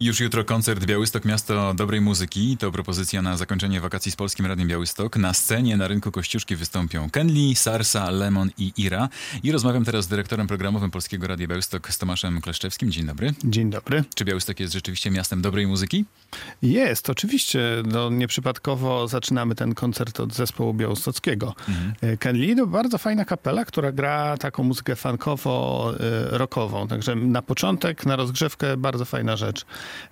Już jutro koncert Białystok Miasto Dobrej Muzyki. To propozycja na zakończenie wakacji z Polskim Radiem Białystok. Na scenie na rynku Kościuszki wystąpią Kenli, Sarsa, Lemon i Ira. I rozmawiam teraz z dyrektorem programowym Polskiego Radia Białystok z Tomaszem Kleszczewskim. Dzień dobry. Dzień dobry. Czy Białystok jest rzeczywiście miastem dobrej muzyki? Jest, oczywiście. No, nieprzypadkowo zaczynamy ten koncert od zespołu białostockiego. Kenli to bardzo fajna kapela, która gra taką muzykę funkowo-rockową. Także na początek, na rozgrzewkę bardzo fajna rzecz.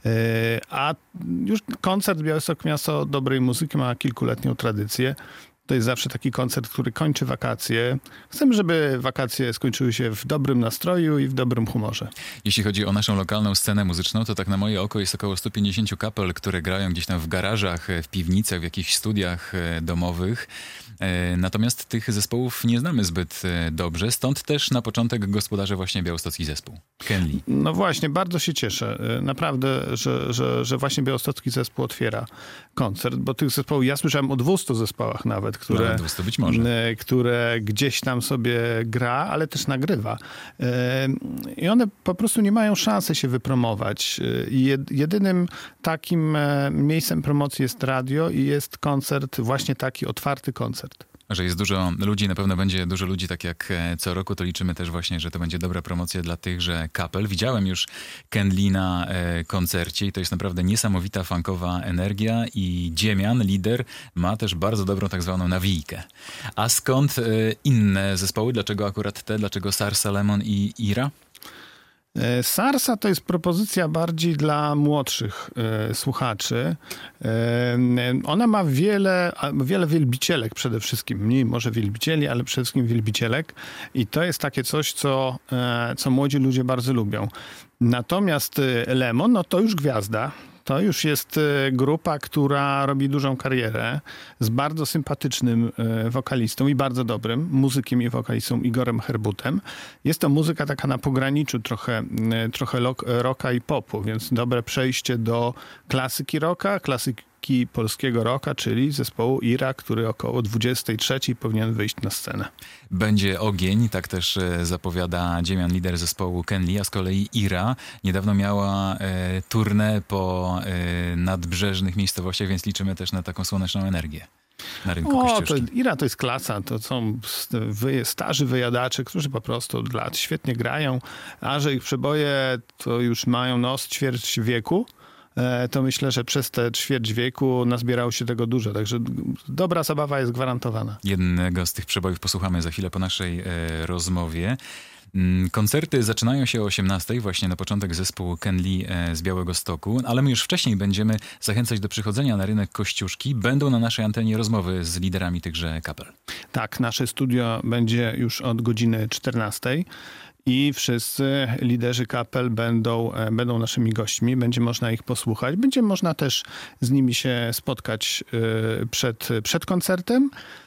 A już koncert Białystok Miasto Dobrej Muzyki ma kilkuletnią tradycję. To jest zawsze taki koncert, który kończy wakacje. Chcemy, żeby wakacje skończyły się w dobrym nastroju i w dobrym humorze. Jeśli chodzi o naszą lokalną scenę muzyczną, to tak na moje oko jest około 150 kapel, które grają gdzieś tam w garażach, w piwnicach, w jakichś studiach domowych. Natomiast tych zespołów nie znamy zbyt dobrze, stąd też na początek gospodarzy właśnie białostocki zespół. Kenli. No właśnie, bardzo się cieszę. Naprawdę, że właśnie białostocki zespół otwiera koncert, bo tych zespołów, ja słyszałem o 200 zespołach nawet, które gdzieś tam sobie gra, ale też nagrywa. I one po prostu nie mają szansy się wypromować. Jedynym takim miejscem promocji jest radio i jest koncert, właśnie taki otwarty koncert. Że jest dużo ludzi, na pewno będzie dużo ludzi, tak jak co roku, to liczymy też właśnie, że to będzie dobra promocja dla tychże kapel. Widziałem już Kenli na koncercie i to jest naprawdę niesamowita funkowa energia i Dziemian, lider, ma też bardzo dobrą tak zwaną nawijkę. A skąd inne zespoły? Dlaczego akurat te? Dlaczego Sarsa, Lemon i Ira? Sarsa to jest propozycja bardziej dla młodszych słuchaczy. Ona ma wiele wielbicielek przede wszystkim. Mniej może wielbicieli, ale przede wszystkim wielbicielek. I to jest takie coś, co młodzi ludzie bardzo lubią. Natomiast Lemon, no to już gwiazda. To już jest grupa, która robi dużą karierę z bardzo sympatycznym wokalistą i bardzo dobrym muzykiem i wokalistą Igorem Herbutem. Jest to muzyka taka na pograniczu trochę rocka i popu, więc dobre przejście do klasyki rocka, klasyki polskiego rocka, czyli zespołu Ira, który około 23 powinien wyjść na scenę. Będzie ogień, tak też zapowiada Dziemian, lider zespołu Kenli, a z kolei Ira niedawno miała tournée po nadbrzeżnych miejscowościach, więc liczymy też na taką słoneczną energię na rynku Kościuszki. Ira to jest klasa, to są starzy wyjadacze, którzy po prostu od lat świetnie grają, a że ich przeboje to już mają ćwierć wieku, to myślę, że przez te ćwierć wieku nazbierało się tego dużo. Także dobra zabawa jest gwarantowana. Jednego z tych przebojów posłuchamy za chwilę po naszej rozmowie. Koncerty zaczynają się o 18:00, właśnie na początek zespół Kenli z Białegostoku, ale my już wcześniej będziemy zachęcać do przychodzenia na rynek Kościuszki. Będą na naszej antenie rozmowy z liderami tychże kapel. Tak, nasze studio będzie już od godziny 14:00. I wszyscy liderzy kapel będą naszymi gośćmi. Będzie można ich posłuchać. Będzie można też z nimi się spotkać przed koncertem,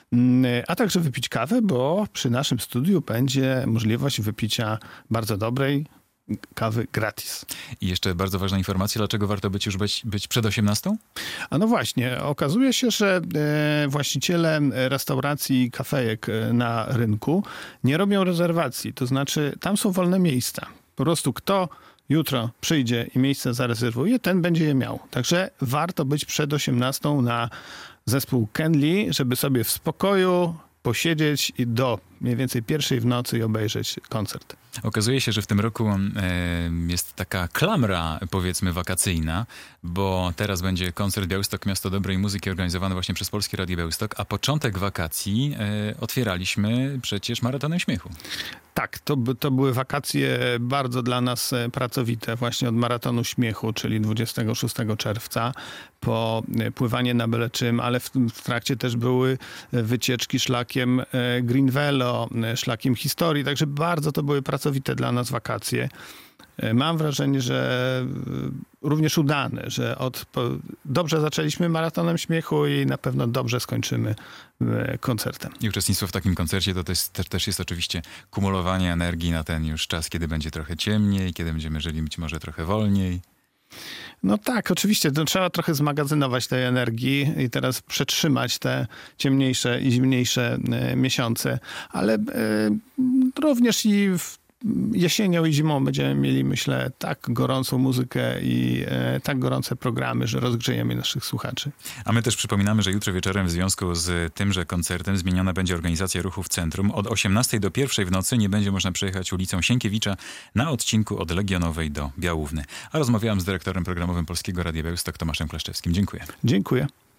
a także wypić kawę, bo przy naszym studiu będzie możliwość wypicia bardzo dobrej kawy gratis. I jeszcze bardzo ważna informacja, dlaczego warto być przed 18:00? A no właśnie, okazuje się, że właściciele restauracji i kafejek na rynku nie robią rezerwacji, to znaczy tam są wolne miejsca. Po prostu kto jutro przyjdzie i miejsce zarezerwuje, ten będzie je miał. Także warto być przed 18:00 na zespół Kenli, żeby sobie w spokoju posiedzieć i do mniej więcej 1:00 w nocy i obejrzeć koncert. Okazuje się, że w tym roku jest taka klamra, powiedzmy, wakacyjna, bo teraz będzie koncert Białystok Miasto Dobrej Muzyki organizowany właśnie przez Polskie Radio Białystok, a początek wakacji otwieraliśmy przecież Maratonem Śmiechu. Tak, to były wakacje bardzo dla nas pracowite, właśnie od Maratonu Śmiechu, czyli 26 czerwca, po pływanie na byle czym, ale w trakcie też były wycieczki szlakiem Green Velo, szlakiem historii, także bardzo to były pracowite dla nas wakacje. Mam wrażenie, że również udane, że dobrze zaczęliśmy Maratonem Śmiechu i na pewno dobrze skończymy koncertem. I uczestnictwo w takim koncercie to też jest oczywiście kumulowanie energii na ten już czas, kiedy będzie trochę ciemniej, kiedy będziemy żyli być może trochę wolniej. No tak, oczywiście. To trzeba trochę zmagazynować tej energii i teraz przetrzymać te ciemniejsze i zimniejsze miesiące, ale również i jesienią i zimą będziemy mieli, myślę, tak gorącą muzykę i tak gorące programy, że rozgrzejemy naszych słuchaczy. A my też przypominamy, że jutro wieczorem w związku z tymże koncertem zmieniona będzie organizacja ruchu w centrum. Od 18 do 1 w nocy nie będzie można przejechać ulicą Sienkiewicza na odcinku od Legionowej do Białówny. A rozmawiałem z dyrektorem programowym Polskiego Radia Białystok Tomaszem Klaszczewskim. Dziękuję. Dziękuję.